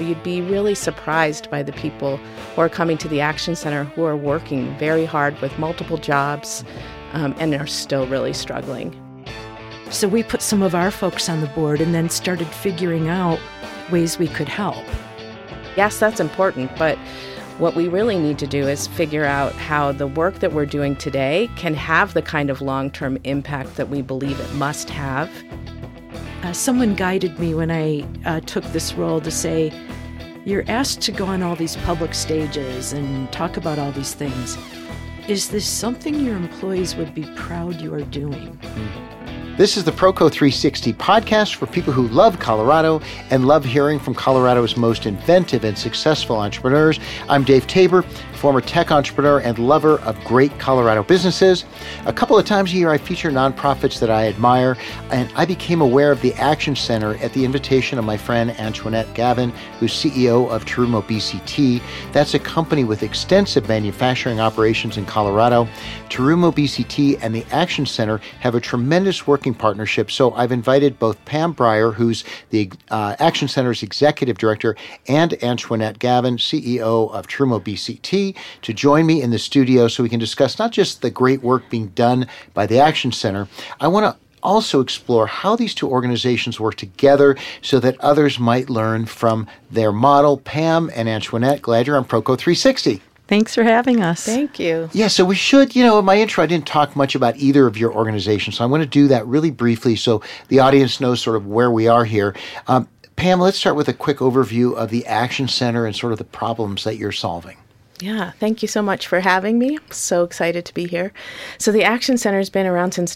You'd be really surprised by the people who are coming to the Action Center who are working very hard with multiple jobs and are still really struggling. So we put some of our folks on the board and then started figuring out ways we could help. Yes, that's important, but what we really need to do is figure out how the work that we're doing today can have the kind of long-term impact that we believe it must have. Someone guided me when I took this role to say, you're asked to go on all these public stages and talk about all these things. Is this something your employees would be proud you are doing? This is the Proco 360 podcast for people who love Colorado and love hearing from Colorado's most inventive and successful entrepreneurs. I'm Dave Tabor, former tech entrepreneur and lover of great Colorado businesses. A couple of times a year, I feature nonprofits that I admire, and I became aware of the Action Center at the invitation of my friend Antoinette Gavin, who's CEO of Terumo BCT. That's a company with extensive manufacturing operations in Colorado. Terumo BCT and the Action Center have a tremendous working partnership, so I've invited both Pam Breyer, who's the Action Center's executive director, and Antoinette Gavin, CEO of Terumo BCT, to join me in the studio so we can discuss not just the great work being done by the Action Center. I want to also explore how these two organizations work together so that others might learn from their model. Pam and Antoinette, glad you're on Proco 360. Thanks for having us. Thank you. Yeah, so we should, in my intro, I didn't talk much about either of your organizations, so I'm going to do that really briefly so the audience knows sort of where we are here. Pam, let's start with a quick overview of the Action Center and sort of the problems that you're solving. Yeah, thank you so much for having me. So excited to be here. So the Action Center has been around since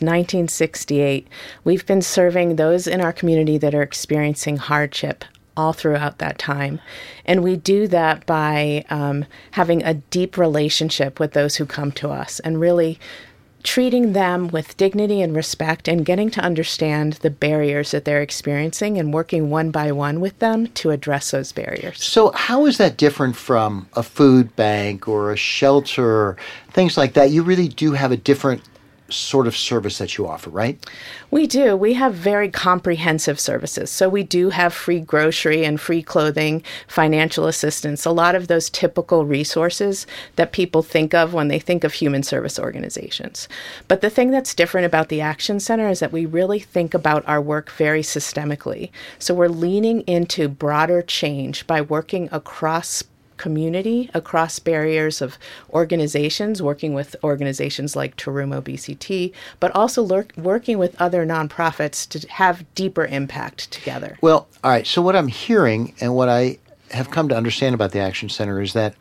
1968. We've been serving those in our community that are experiencing hardship all throughout that time. And we do that by having a deep relationship with those who come to us and really treating them with dignity and respect and getting to understand the barriers that they're experiencing and working one by one with them to address those barriers. So how is that different from a food bank or a shelter or things like that? You really do have a different sort of service that you offer, right? We do. We have very comprehensive services. So we do have free grocery and free clothing, financial assistance, a lot of those typical resources that people think of when they think of human service organizations. But the thing that's different about the Action Center is that we really think about our work very systemically. So we're leaning into broader change by working across community, across barriers of organizations, working with organizations like Terumo BCT, but also working with other nonprofits to have deeper impact together. Well, all right. So what I'm hearing and what I have come to understand about the Action Center is that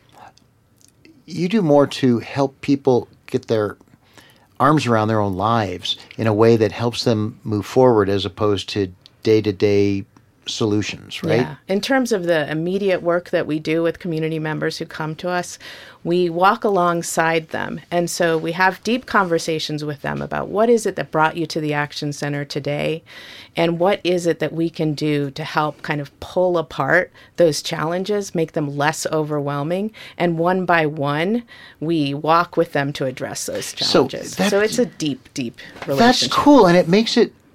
you do more to help people get their arms around their own lives in a way that helps them move forward as opposed to day-to-day solutions, right? Yeah. In terms of the immediate work that we do with community members who come to us, we walk alongside them. And so we have deep conversations with them about what is it that brought you to the Action Center today, and what is it that we can do to help kind of pull apart those challenges, make them less overwhelming, and one by one, we walk with them to address those challenges. So it's a deep, deep relationship. That's cool, and it makes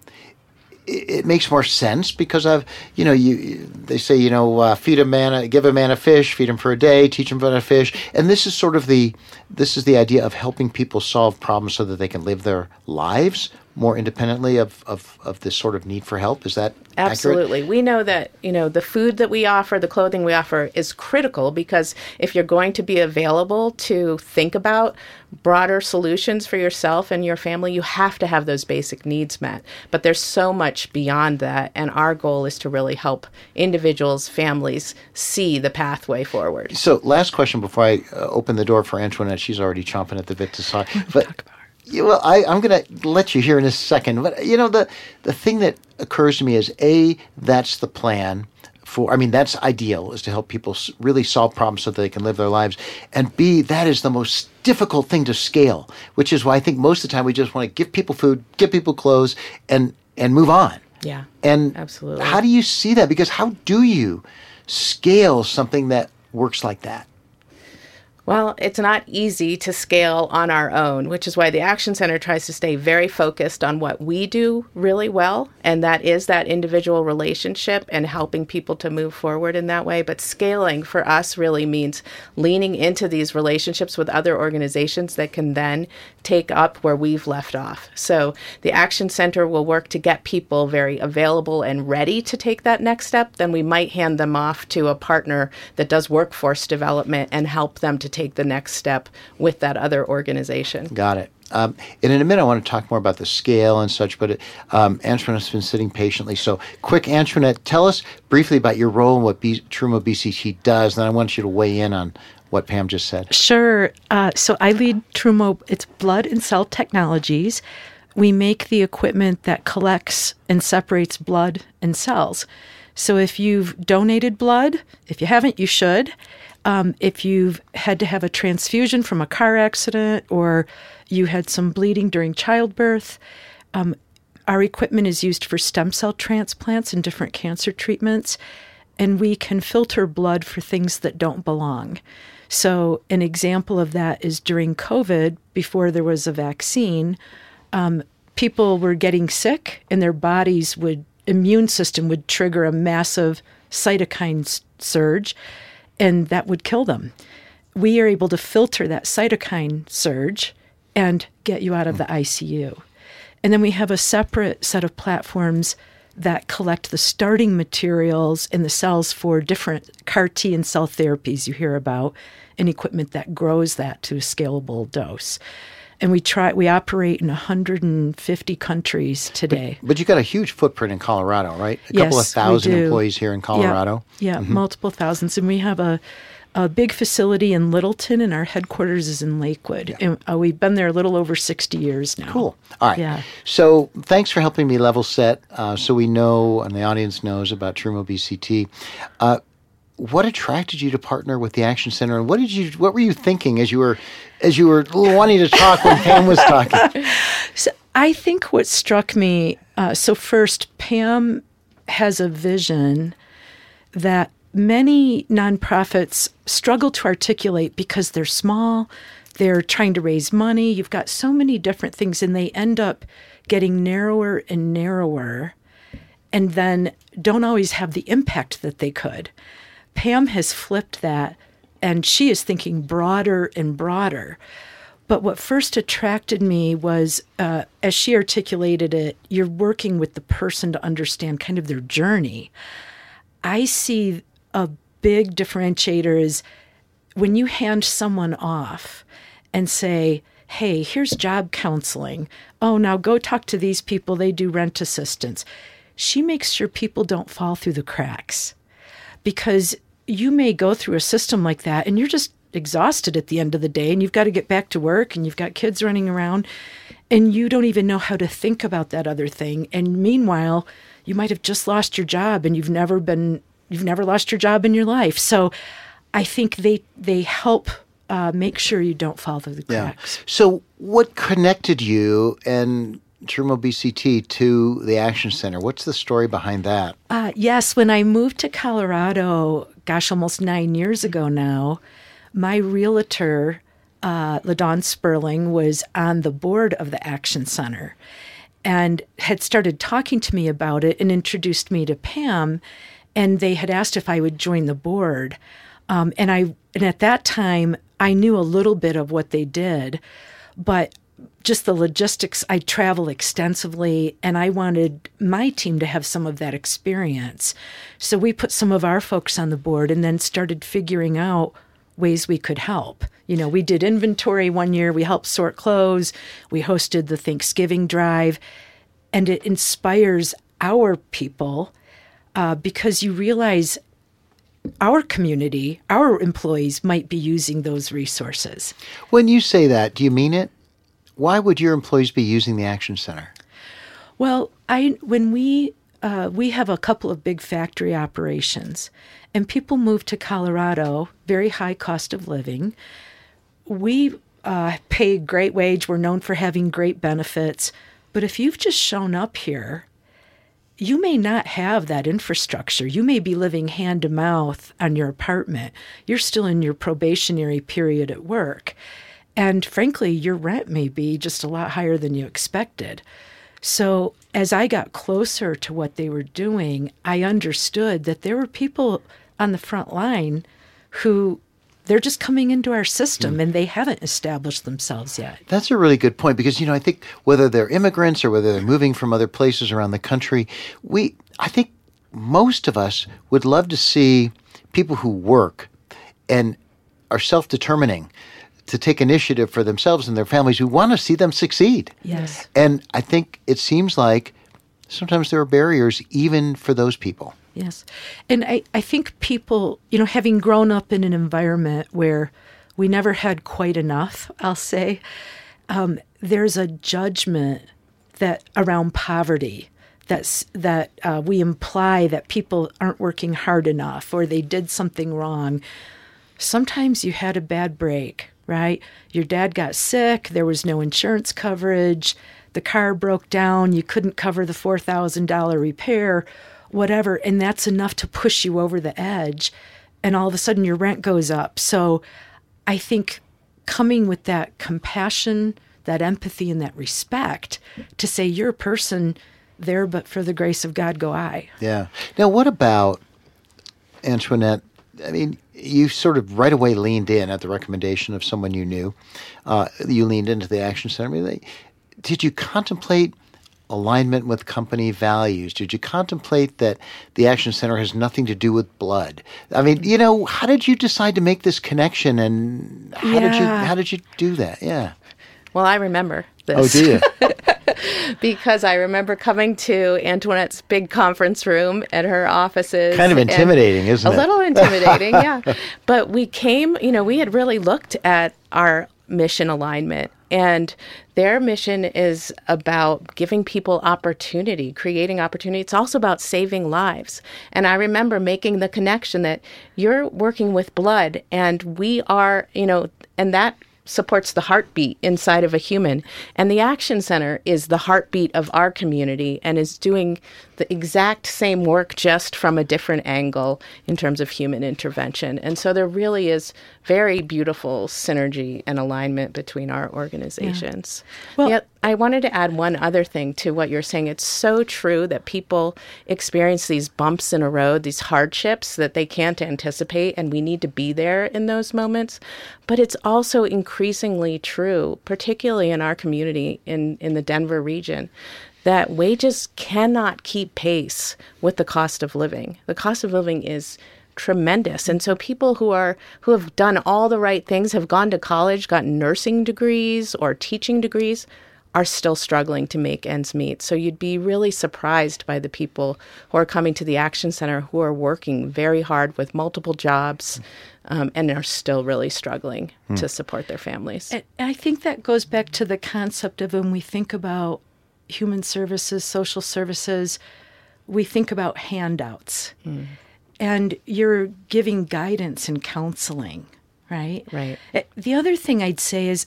more sense because they say, feed a man, give a man a fish, feed him for a day, teach him about a fish. And this is sort of the idea of helping people solve problems so that they can live their lives more independently of this sort of need for help. Is that Absolutely. accurate? We know that, the food that we offer, the clothing we offer is critical because if you're going to be available to think about broader solutions for yourself and your family, you have to have those basic needs met. But there's so much beyond that, and our goal is to really help individuals, families see the pathway forward. So last question before I open the door for Antoinette. She's already chomping at the bit to talk. But well, I'm going to let you hear in a second. But, the thing that occurs to me is, A, that's the plan. That's ideal, is to help people really solve problems so that they can live their lives. And B, that is the most difficult thing to scale, which is why I think most of the time we just want to give people food, give people clothes, and move on. Yeah, and absolutely. How do you see that? Because how do you scale something that works like that? Well, it's not easy to scale on our own, which is why the Action Center tries to stay very focused on what we do really well, and that is that individual relationship and helping people to move forward in that way. But scaling for us really means leaning into these relationships with other organizations that can then take up where we've left off. So the Action Center will work to get people very available and ready to take that next step. Then we might hand them off to a partner that does workforce development and help them to take the next step with that other organization. Got it. And in a minute, I want to talk more about the scale and such, but Antoinette's been sitting patiently. So quick, Antoinette, tell us briefly about your role and what Terumo BCT does, and then I want you to weigh in on what Pam just said. Sure. So I lead Terumo, it's Blood and Cell Technologies. We make the equipment that collects and separates blood and cells. So if you've donated blood, if you haven't, you should. If you've had to have a transfusion from a car accident or you had some bleeding during childbirth, our equipment is used for stem cell transplants and different cancer treatments, and we can filter blood for things that don't belong. So an example of that is during COVID, before there was a vaccine, people were getting sick and their immune system would trigger a massive cytokine surge, and that would kill them. We are able to filter that cytokine surge and get you out of the ICU. And then we have a separate set of platforms that collect the starting materials in the cells for different CAR T and cell therapies you hear about, and equipment that grows that to a scalable dose. And we operate in 150 countries today. But you got a huge footprint in Colorado, right? A couple of thousand employees here in Colorado. Yeah, multiple thousands. And we have a big facility in Littleton, and our headquarters is in Lakewood. Yeah. And we've been there a little over 60 years now. Cool. All right. Yeah. So thanks for helping me level set so we know and the audience knows about Terumo BCT. What attracted you to partner with the Action Center, and what were you thinking as you were wanting to talk when Pam was talking? So I think what struck me, so first, Pam has a vision that many nonprofits struggle to articulate because they're small, they're trying to raise money, you've got so many different things, and they end up getting narrower and narrower, and then don't always have the impact that they could. Pam has flipped that, and she is thinking broader and broader. But what first attracted me was, as she articulated it, you're working with the person to understand kind of their journey. I see a big differentiator is when you hand someone off and say, hey, here's job counseling. Oh, now go talk to these people. They do rent assistance. She makes sure people don't fall through the cracks. Because you may go through a system like that and you're just exhausted at the end of the day and you've got to get back to work and you've got kids running around and you don't even know how to think about that other thing. And meanwhile, you might have just lost your job and you've never lost your job in your life. So I think they help make sure you don't fall through the cracks. Yeah. So what connected you and Terumo BCT to the Action Center? What's the story behind that? Yes, when I moved to Colorado, almost 9 years ago now, my realtor, LaDawn Sperling, was on the board of the Action Center and had started talking to me about it and introduced me to Pam, and they had asked if I would join the board. And at that time, I knew a little bit of what they did, but just the logistics, I travel extensively, and I wanted my team to have some of that experience. So we put some of our folks on the board and then started figuring out ways we could help. You know, we did inventory one year, we helped sort clothes, we hosted the Thanksgiving drive, and it inspires our people because you realize our community, our employees might be using those resources. When you say that, do you mean it? Why would your employees be using the Action Center? Well, when we have a couple of big factory operations, and people move to Colorado, very high cost of living. We pay great wage. We're known for having great benefits. But if you've just shown up here you may not have that infrastructure. You may be living hand to mouth on your apartment. You're still in your probationary period at work. And frankly, your rent may be just a lot higher than you expected. So as I got closer to what they were doing, I understood that there were people on the front line who they're just coming into our system and they haven't established themselves yet. That's a really good point because, I think whether they're immigrants or whether they're moving from other places around the country, I think most of us would love to see people who work and are self-determining to take initiative for themselves and their families. We want to see them succeed. Yes. And I think it seems like sometimes there are barriers even for those people. Yes. And I think people, having grown up in an environment where we never had quite enough, I'll say, there's a judgment that around poverty that we imply that people aren't working hard enough or they did something wrong. Sometimes you had a bad break, right? Your dad got sick. There was no insurance coverage. The car broke down. You couldn't cover the $4,000 repair, whatever. And that's enough to push you over the edge. And all of a sudden your rent goes up. So I think coming with that compassion, that empathy, and that respect to say you're a person there, but for the grace of God go I. Yeah. Now, what about, Antoinette, I mean, you sort of right away leaned in at the recommendation of someone you knew. You leaned into the Action Center. I mean, did you contemplate alignment with company values? Did you contemplate that the Action Center has nothing to do with blood? I mean, how did you decide to make this connection, and how did you do that? Yeah. Well, I remember this. Oh, do you? Because I remember coming to Antoinette's big conference room at her offices. Kind of intimidating, isn't it? A little intimidating, yeah. But we came, we had really looked at our mission alignment, and their mission is about giving people opportunity, creating opportunity. It's also about saving lives. And I remember making the connection that you're working with blood, and we are, and that supports the heartbeat inside of a human. And the Action Center is the heartbeat of our community and is doing the exact same work just from a different angle in terms of human intervention. And so there really is very beautiful synergy and alignment between our organizations. Yeah. Well, yet I wanted to add one other thing to what you're saying. It's so true that people experience these bumps in a road, these hardships that they can't anticipate, and we need to be there in those moments. But it's also increasingly true, particularly in our community in the Denver region, that wages cannot keep pace with the cost of living. The cost of living is tremendous. And so people who have done all the right things, have gone to college, gotten nursing degrees or teaching degrees, are still struggling to make ends meet. So you'd be really surprised by the people who are coming to the Action Center who are working very hard with multiple jobs and are still really struggling to support their families. And I think that goes back to the concept of when we think about human services, social services, we think about handouts. And you're giving guidance and counseling, right? Right. The other thing I'd say is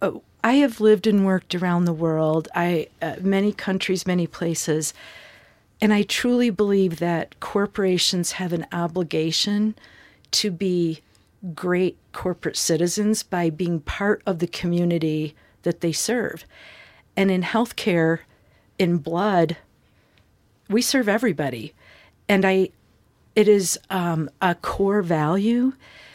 I have lived and worked around the world, many countries, many places, and I truly believe that corporations have an obligation to be great corporate citizens by being part of the community that they serve. And in healthcare, in blood, we serve everybody. And it is a core value.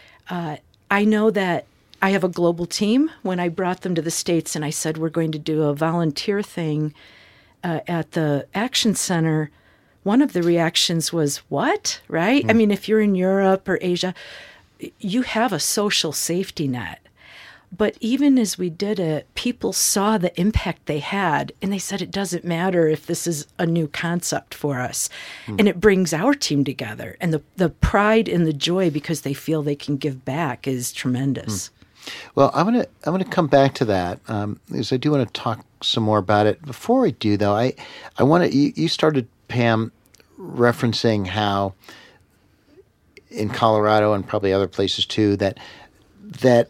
I know that I have a global team. When I brought them to the States and I said, we're going to do a volunteer thing at the Action Center, one of the reactions was, what? Right? I mean, if you're in Europe or Asia, you have a social safety net. But even as we did it, people saw the impact they had, and they said it doesn't matter if this is a new concept for us. And it brings our team together. And the pride and the joy because they feel they can give back is tremendous. Well, I'm gonna come back to that because I do want to talk some more about it. Before I do, though, I want to. You started, Pam, referencing how in Colorado and probably other places too that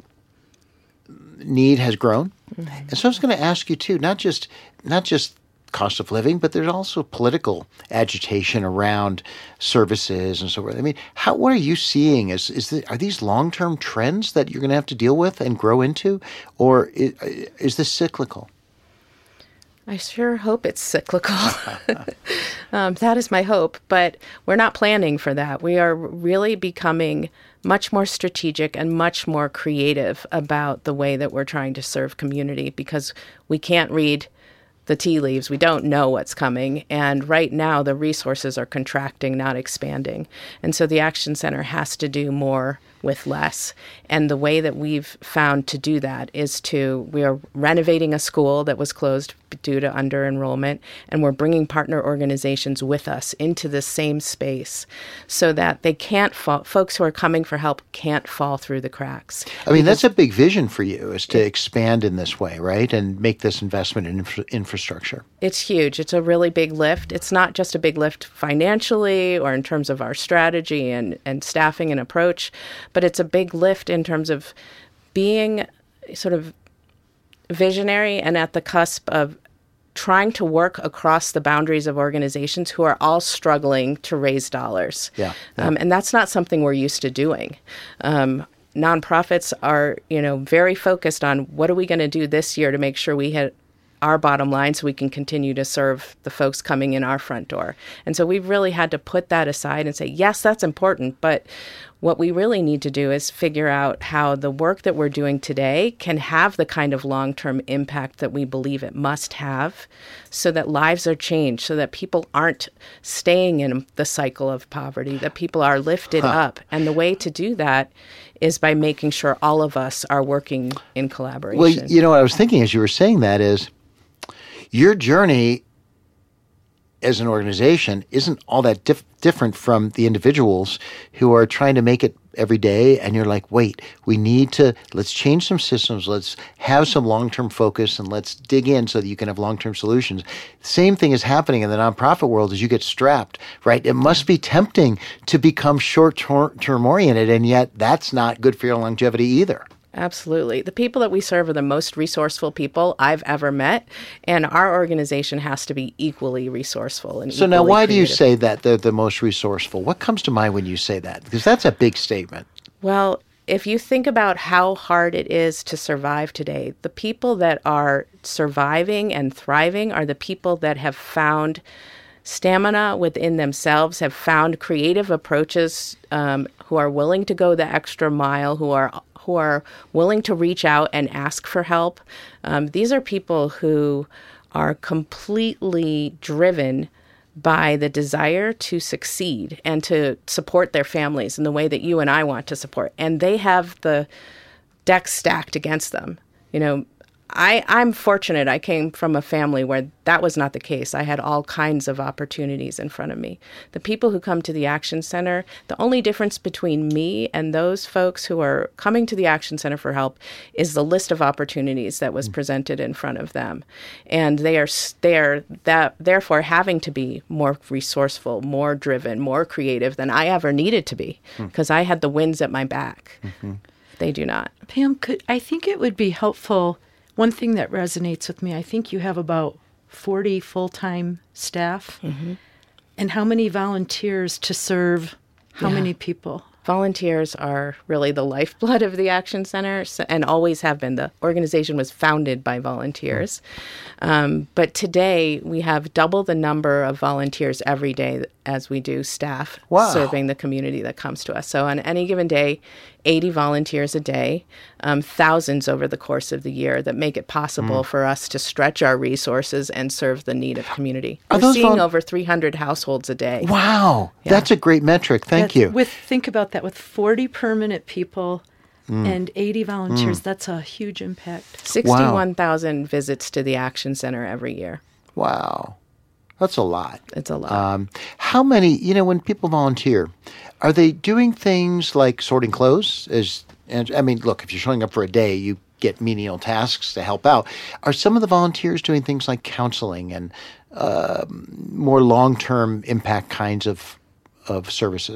need has grown. And so I was going to ask you too, not just cost of living, but there's also political agitation around services and so forth. I mean, what are you seeing? Are these long-term trends that you're going to have to deal with and grow into, or is this cyclical? I sure hope it's cyclical. That is my hope, but we're not planning for that. We are really becoming much more strategic and much more creative about the way that we're trying to serve community, because we can't read the tea leaves. We don't know what's coming. And right now, the resources are contracting, not expanding. And so the Action Center has to do more with less. And the way that we've found to do that is we are renovating a school that was closed due to under-enrollment, and we're bringing partner organizations with us into the same space so that they can't fall, folks who are coming for help can't fall through the cracks. I mean, that's a big vision for you, is to expand in this way, right? And make this investment in infrastructure. It's huge. It's a really big lift. It's not just a big lift financially or in terms of our strategy and staffing and approach, but it's a big lift in terms of being sort of visionary and at the cusp of trying to work across the boundaries of organizations who are all struggling to raise dollars. Yeah. And that's not something we're used to doing. Nonprofits are, very focused on what are we going to do this year to make sure we hit our bottom line so we can continue to serve the folks coming in our front door. And so we've really had to put that aside and say, yes, that's important, but what we really need to do is figure out how the work that we're doing today can have the kind of long-term impact that we believe it must have, so that lives are changed, so that people aren't staying in the cycle of poverty, that people are lifted up. And the way to do that is by making sure all of us are working in collaboration. Well, what I was thinking as you were saying that is, your journey as an organization isn't all that different from the individuals who are trying to make it every day. And you're like, wait, let's change some systems. Let's have some long-term focus, and let's dig in so that you can have long-term solutions. The same thing is happening in the nonprofit world as you get strapped, right? It must be tempting to become short-term oriented, and yet that's not good for your longevity either. Absolutely. The people that we serve are the most resourceful people I've ever met, and our organization has to be equally resourceful. And so now, why do you say that they're the most resourceful? What comes to mind when you say that? Because that's a big statement. Well, if you think about how hard it is to survive today, the people that are surviving and thriving are the people that have found stamina within themselves, have found creative approaches, who are willing to go the extra mile, who are willing to reach out and ask for help. These are people who are completely driven by the desire to succeed and to support their families in the way that you and I want to support. And they have the deck stacked against them. I'm fortunate. I came from a family where that was not the case. I had all kinds of opportunities in front of me. The people who come to the Action Center, the only difference between me and those folks who are coming to the Action Center for help is the list of opportunities that was presented in front of them. And they are therefore having to be more resourceful, more driven, more creative than I ever needed to be, because I had the winds at my back. Mm-hmm. They do not. Pam, I think it would be helpful. One thing that resonates with me, I think you have about 40 full-time staff. Mm-hmm. And how many volunteers to serve how many people? Volunteers are really the lifeblood of the Action Center and always have been. The organization was founded by volunteers. But today we have double the number of volunteers every day as we do staff serving the community that comes to us. So on any given day, 80 volunteers a day, thousands over the course of the year that make it possible for us to stretch our resources and serve the need of community. We're seeing over 300 households a day. Wow. Yeah. That's a great metric. Thank you. Think about that. With 40 permanent people and 80 volunteers, that's a huge impact. 61,000 visits to the Action Center every year. Wow. That's a lot. It's a lot. How many, when people volunteer, are they doing things like sorting clothes? Look, if you're showing up for a day, you get menial tasks to help out. Are some of the volunteers doing things like counseling and more long-term impact kinds of services?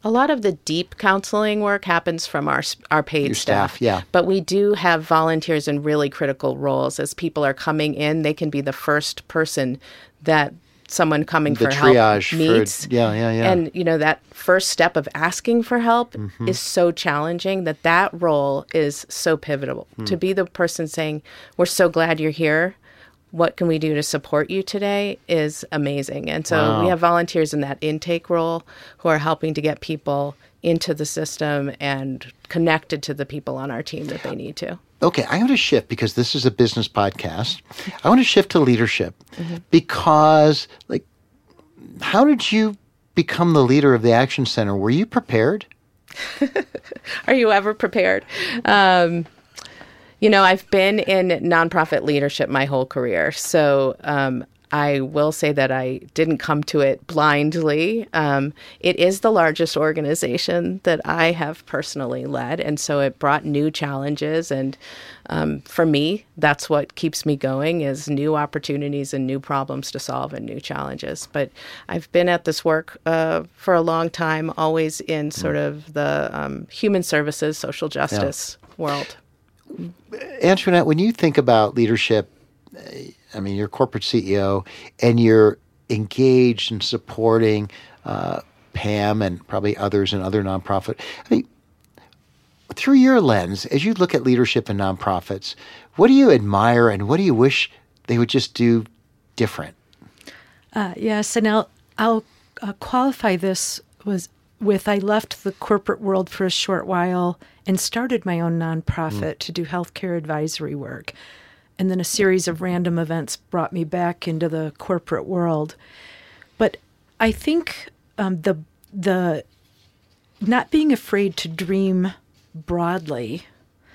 A lot of the deep counseling work happens from our paid Your staff, yeah. But we do have volunteers in really critical roles. As people are coming in, they can be the first person that someone coming for help meets. Yeah. And, that first step of asking for help is so challenging that role is so pivotal. To be the person saying, we're so glad you're here. What can we do to support you today is amazing. And so we have volunteers in that intake role who are helping to get people into the system and connected to the people on our team that they need to. Okay, I want to shift because this is a business podcast. I want to shift to leadership because, how did you become the leader of the Action Center? Were you prepared? Are you ever prepared? I've been in nonprofit leadership my whole career. So I will say that I didn't come to it blindly. It is the largest organization that I have personally led. And so it brought new challenges. And for me, that's what keeps me going is new opportunities and new problems to solve and new challenges. But I've been at this work for a long time, always in sort of the human services, social justice world. Antoinette, when you think about leadership, you're a corporate CEO and you're engaged in supporting Pam and probably others in other nonprofit. Through your lens, as you look at leadership in nonprofits, what do you admire and what do you wish they would just do different? Yes, and I'll qualify this with I left the corporate world for a short while and started my own nonprofit to do healthcare advisory work. And then a series of random events brought me back into the corporate world. But I think the not being afraid to dream broadly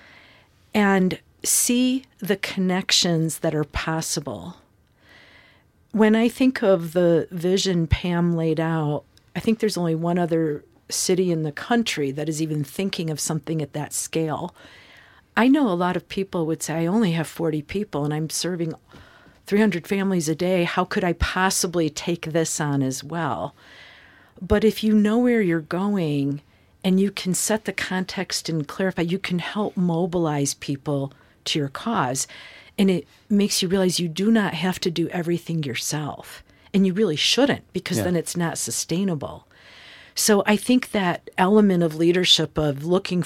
and see the connections that are possible. When I think of the vision Pam laid out, I think there's only one other city in the country that is even thinking of something at that scale. I know a lot of people would say, I only have 40 people and I'm serving 300 families a day. How could I possibly take this on as well? But if you know where you're going and you can set the context and clarify, you can help mobilize people to your cause. And it makes you realize you do not have to do everything yourself. And you really shouldn't, because then it's not sustainable. So I think that element of leadership of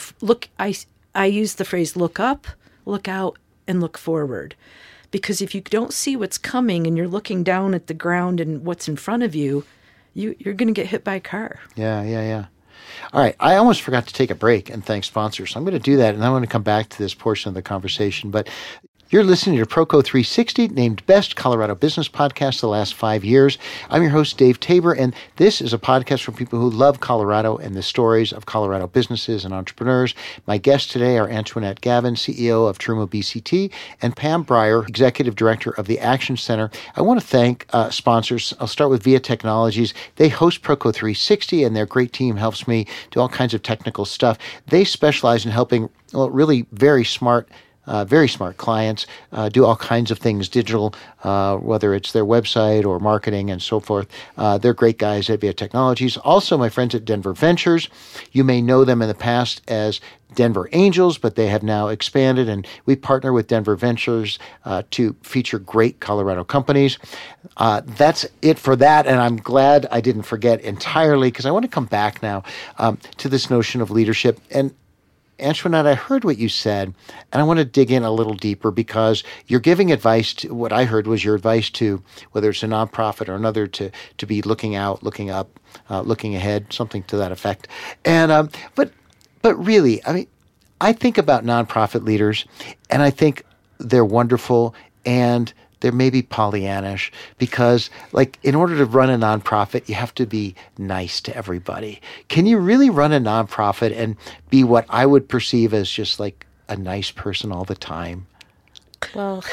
I use the phrase look up, look out, and look forward. Because if you don't see what's coming and you're looking down at the ground and what's in front of you, you're going to get hit by a car. Yeah. All right. I almost forgot to take a break and thank sponsors. So I'm going to do that, and I want to come back to this portion of the conversation. But you're listening to Proco 360, named Best Colorado Business Podcast the last 5 years. I'm your host, Dave Tabor, and this is a podcast for people who love Colorado and the stories of Colorado businesses and entrepreneurs. My guests today are Antoinette Gavin, CEO of Terumo BCT, and Pam Breyer, Executive Director of the Action Center. I want to thank sponsors. I'll start with VIA Technologies. They host Proco 360, and their great team helps me do all kinds of technical stuff. They specialize in helping really very smart clients do all kinds of things digital, whether it's their website or marketing and so forth. They're great guys at VIA Technologies. Also, my friends at Denver Ventures. You may know them in the past as Denver Angels, but they have now expanded, and we partner with Denver Ventures to feature great Colorado companies. That's it for that, and I'm glad I didn't forget entirely, because I want to come back now to this notion of leadership. And Antoinette, I heard what you said, and I want to dig in a little deeper, because you're giving advice to, what I heard was your advice to, whether it's a nonprofit or another, to be looking out, looking up, looking ahead, something to that effect. And but really, I think about nonprofit leaders, and I think they're wonderful, and they're maybe Pollyannish, because in order to run a nonprofit, you have to be nice to everybody. Can you really run a nonprofit and be what I would perceive as just a nice person all the time? Well,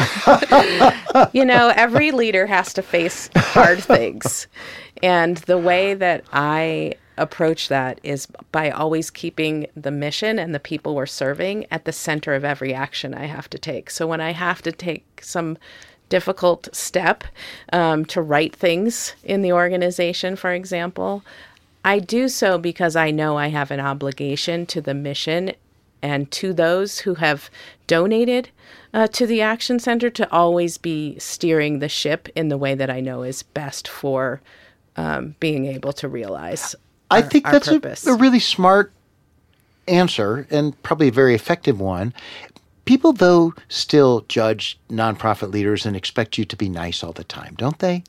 every leader has to face hard things. And the way that I approach that is by always keeping the mission and the people we're serving at the center of every action I have to take. So when I have to take some difficult step to right things in the organization, for example, I do so because I know I have an obligation to the mission and to those who have donated to the Action Center to always be steering the ship in the way that I know is best for being able to realize I think our that's purpose. a really smart answer and probably a very effective one. People, though, still judge nonprofit leaders and expect you to be nice all the time, don't they?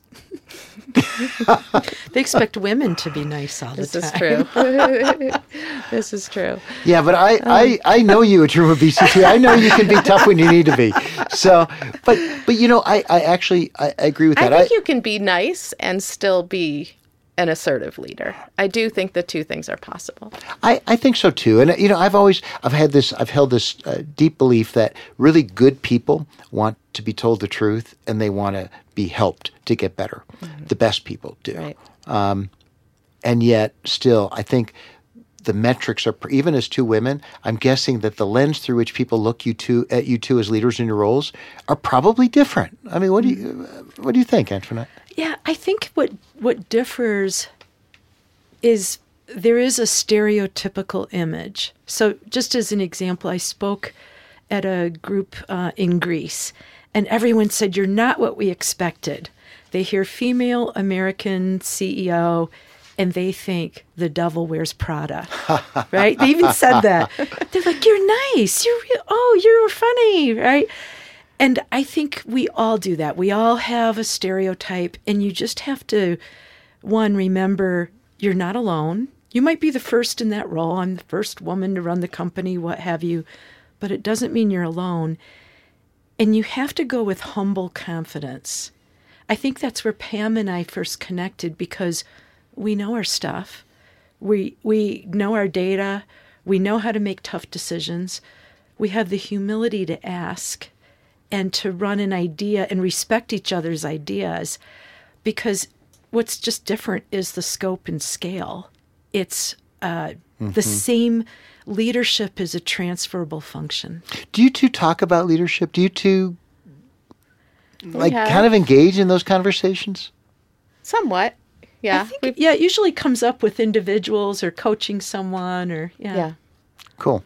They expect women to be nice all the This time. is true. This is true. Yeah, but I know you at Room BCT. I know you can be tough when you need to be. So, but I actually agree with that. I think you can be nice and still be an assertive leader. I do think the two things are possible. I think so too, and I've held this deep belief that really good people want to be told the truth and they want to be helped to get better. Mm-hmm. The best people do, right. And yet still, I think the metrics are even as two women. I'm guessing that the lens through which people look at you two as leaders in your roles are probably different. I mean, what do you think, Antoinette? Yeah, I think what differs is there is a stereotypical image. So just as an example, I spoke at a group in Greece, and everyone said, "You're not what we expected." They hear female American CEO, and they think the devil wears Prada, right? They even said that. They're like, "You're nice. You're funny," right? And I think we all do that. We all have a stereotype, and you just have to, one, remember you're not alone. You might be the first in that role. I'm the first woman to run the company, what have you, but it doesn't mean you're alone. And you have to go with humble confidence. I think that's where Pam and I first connected because we know our stuff. We know our data. We know how to make tough decisions. We have the humility to ask and to run an idea and respect each other's ideas, because what's just different is the scope and scale. It's the same. Leadership is a transferable function. Do you two talk about leadership? Do you two kind of engage in those conversations? Somewhat, yeah. I think, it usually comes up with individuals or coaching someone or, yeah. Cool.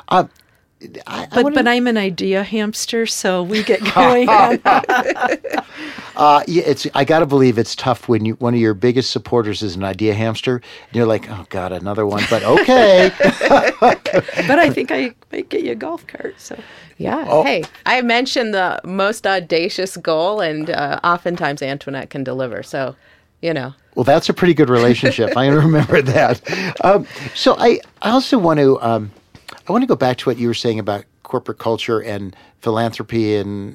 But I'm an idea hamster, so we get going on. I got to believe it's tough when one of your biggest supporters is an idea hamster, and you're like, oh God, another one. But okay. But I think I might get you a golf cart. So yeah. Oh. Hey, I mentioned the most audacious goal, and oftentimes Antoinette can deliver. So, Well, that's a pretty good relationship. I remember that. So I also want to. I want to go back to what you were saying about corporate culture and philanthropy in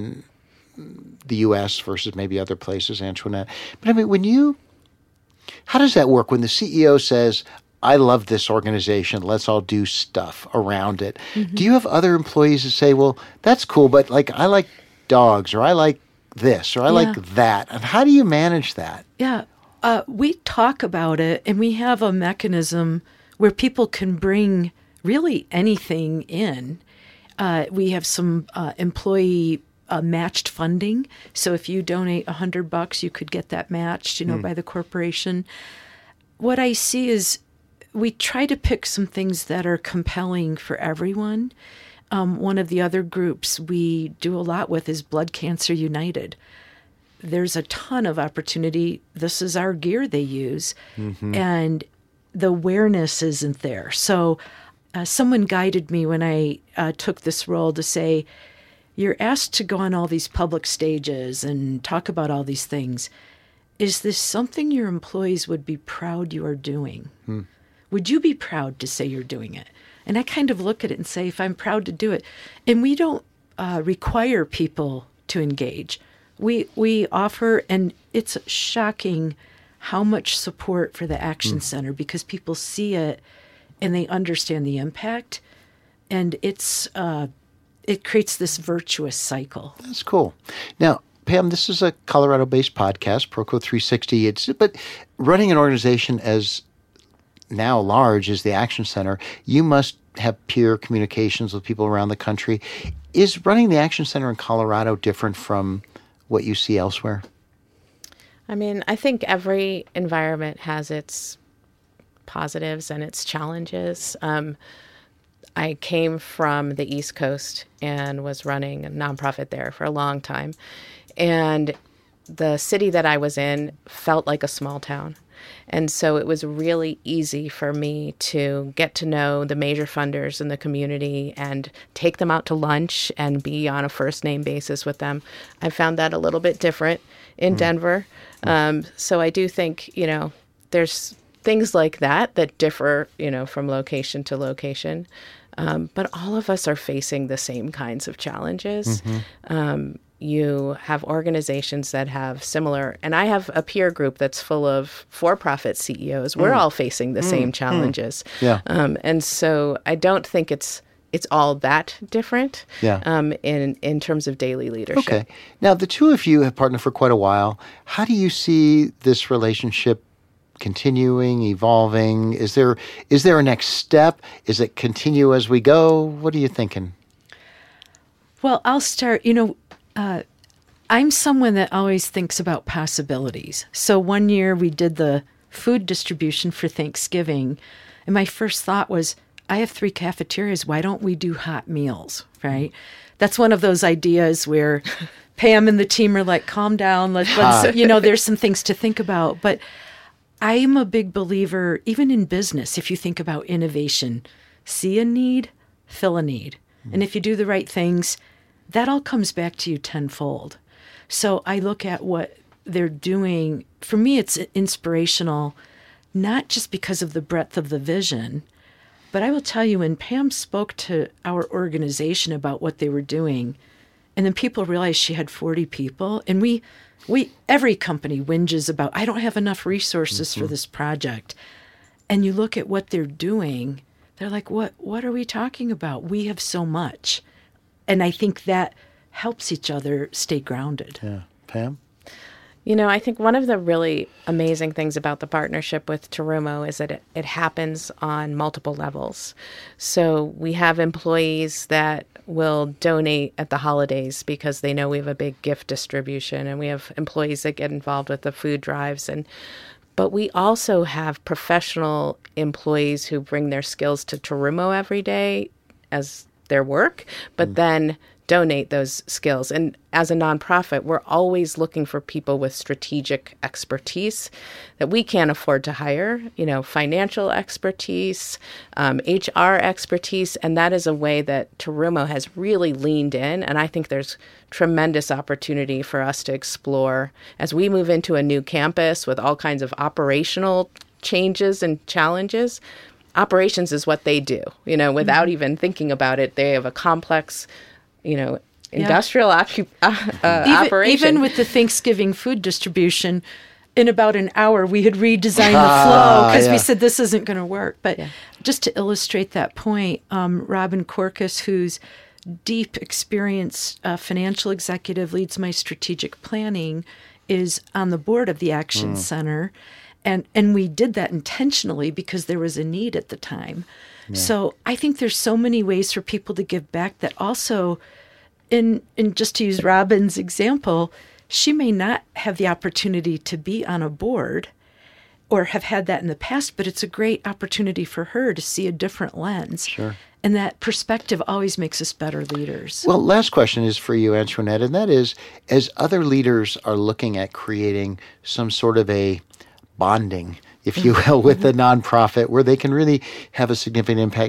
the U.S. versus maybe other places, Antoinette. But I mean, how does that work when the CEO says, I love this organization, let's all do stuff around it? Mm-hmm. Do you have other employees that say, well, that's cool, but I like dogs, or I like this, or I like that? And how do you manage that? Yeah. We talk about it, and we have a mechanism where people can bring really anything in. We have some employee matched funding. So if you donate $100, you could get that matched, by the corporation. What I see is we try to pick some things that are compelling for everyone. One of the other groups we do a lot with is Blood Cancer United. There's a ton of opportunity. This is our gear they use, and the awareness isn't there. So someone guided me when I took this role to say, you're asked to go on all these public stages and talk about all these things. Is this something your employees would be proud you are doing? Would you be proud to say you're doing it? And I kind of look at it and say, if I'm proud to do it. And we don't require people to engage. We offer, and it's shocking how much support for the Action Center, because people see it and they understand the impact, and it creates this virtuous cycle. That's cool. Now, Pam, this is a Colorado-based podcast, Proco 360. But running an organization as now large as the Action Center, you must have peer communications with people around the country. Is running the Action Center in Colorado different from what you see elsewhere? I mean, I think every environment has its positives and its challenges. I came from the East Coast and was running a nonprofit there for a long time. And the city that I was in felt like a small town. And so it was really easy for me to get to know the major funders in the community and take them out to lunch and be on a first name basis with them. I found that a little bit different in Denver. So I do think, there's things like that differ, from location to location. But all of us are facing the same kinds of challenges. You have organizations that have similar, and I have a peer group that's full of for-profit CEOs. We're all facing the same challenges. Yeah. And so I don't think it's all that different in terms of daily leadership. Okay. Now, the two of you have partnered for quite a while. How do you see this relationship continuing, evolving? Is there a next step? Is it continue as we go? What are you thinking? Well, I'll start. I'm someone that always thinks about possibilities. So one year we did the food distribution for Thanksgiving, and my first thought was, I have 3 cafeterias. Why don't we do hot meals, right? That's one of those ideas where Pam and the team are like, calm down. Let's there's some things to think about. But I am a big believer, even in business, if you think about innovation, see a need, fill a need. And if you do the right things, that all comes back to you tenfold. So I look at what they're doing. For me, it's inspirational, not just because of the breadth of the vision, but I will tell you, when Pam spoke to our organization about what they were doing, and then people realized she had 40 people, and we every company whinges about, I don't have enough resources for this project. And you look at what they're doing, they're like, what are we talking about? We have so much. And I think that helps each other stay grounded. Yeah. Pam? I think one of the really amazing things about the partnership with Terumo is that it happens on multiple levels. So we have employees that will donate at the holidays because they know we have a big gift distribution, and we have employees that get involved with the food drives. But we also have professional employees who bring their skills to Terumo every day as their work, but then donate those skills. And as a nonprofit, we're always looking for people with strategic expertise that we can't afford to hire, financial expertise, HR expertise. And that is a way that Terumo has really leaned in. And I think there's tremendous opportunity for us to explore as we move into a new campus with all kinds of operational changes and challenges. Operations is what they do, without even thinking about it. They have a complex industrial operation. Even with the Thanksgiving food distribution, in about an hour, we had redesigned the flow because we said this isn't going to work. But just to illustrate that point, Robin Corcus, who's deep experience financial executive, leads my strategic planning, is on the board of the Action Center. And we did that intentionally because there was a need at the time. Yeah. So I think there's so many ways for people to give back that also, in just to use Robin's example, she may not have the opportunity to be on a board or have had that in the past, but it's a great opportunity for her to see a different lens. Sure. And that perspective always makes us better leaders. Well, last question is for you, Antoinette, and that is, as other leaders are looking at creating some sort of a bonding, if you will, with the nonprofit where they can really have a significant impact.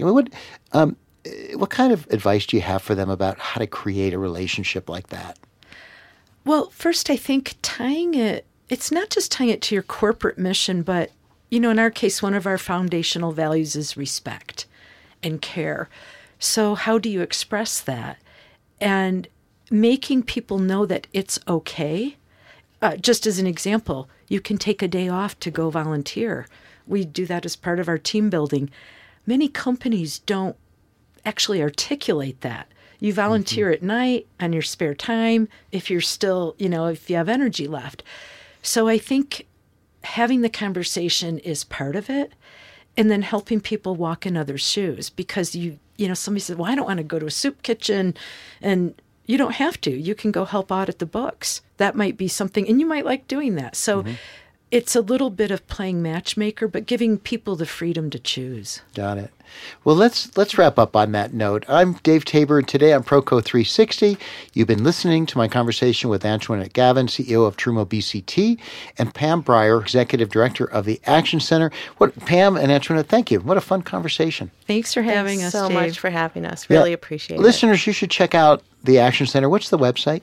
What kind of advice do you have for them about how to create a relationship like that? Well, first, I think it's not just tying it to your corporate mission, but, in our case, one of our foundational values is respect and care. So how do you express that? And making people know that it's okay. Just as an example, you can take a day off to go volunteer. We do that as part of our team building. Many companies don't actually articulate that. You volunteer at night on your spare time if you're still, if you have energy left. So I think having the conversation is part of it, and then helping people walk in others' shoes, because somebody says, well, I don't want to go to a soup kitchen, and you don't have to. You can go help audit the books. That might be something, and you might like doing that. So it's a little bit of playing matchmaker, but giving people the freedom to choose. Got it. Well, let's wrap up on that note. I'm Dave Tabor, and today on Proco 360, you've been listening to my conversation with Antoinette Gavin, CEO of Trumo BCT, and Pam Breyer, Executive Director of the Action Center. Pam and Antoinette, thank you. What a fun conversation. Thanks for having us, so Dave. much for having us. Really appreciate it. Listeners, you should check out the Action Center. What's the website?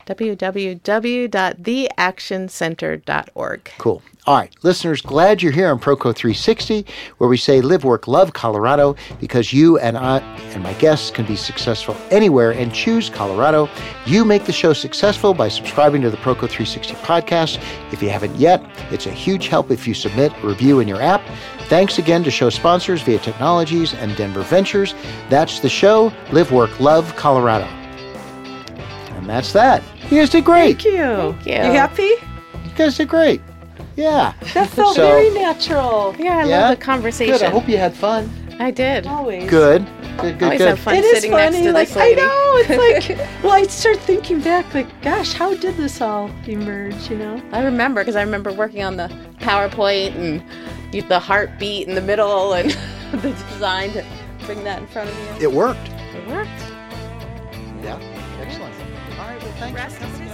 www.theactioncenter.org. Cool. All right, listeners, glad you're here on Proco 360, where we say live, work, love Colorado, because you and I and my guests can be successful anywhere and choose Colorado. You make the show successful by subscribing to the Proco 360 podcast. If you haven't yet, it's a huge help if you submit a review in your app. Thanks again to show sponsors Via Technologies and Denver Ventures. That's the show, Live, Work, Love Colorado. And that's that. You guys did great. Thank you. Thank you. You happy? You guys did great. Yeah. That felt very natural. Yeah, I love the conversation. Good. I hope you had fun. I did. Always. Good. Always have fun It is sitting funny. next to Like, this lady. I know. It's like, well, I start thinking back, like, gosh, how did this all emerge, you know? I remember, because I remember working on the PowerPoint and the heartbeat in the middle and the design to bring that in front of you. It worked. It worked. Yeah. Excellent. All right. Well, thanks for coming in.